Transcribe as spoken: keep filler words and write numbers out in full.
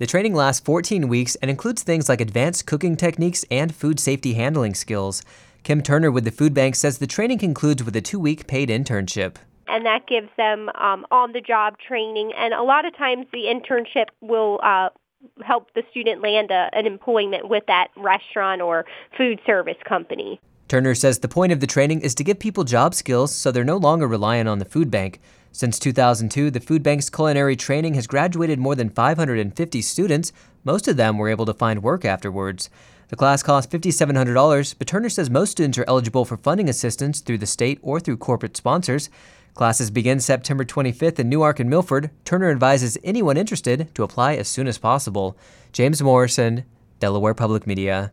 The training lasts fourteen weeks and includes things like advanced cooking techniques and food safety handling skills. Kim Turner with the food bank says the training concludes with a two-week paid internship. And that gives them um, on-the-job training. And a lot of times the internship will uh, help the student land a, an employment with that restaurant or food service company. Turner says the point of the training is to give people job skills so they're no longer reliant on the food bank. Since two thousand two, the food bank's culinary training has graduated more than five hundred fifty students. Most of them were able to find work afterwards. The class costs five thousand seven hundred dollars, but Turner says most students are eligible for funding assistance through the state or through corporate sponsors. Classes begin September twenty-fifth in Newark and Milford. Turner advises anyone interested to apply as soon as possible. James Morrison, Delaware Public Media.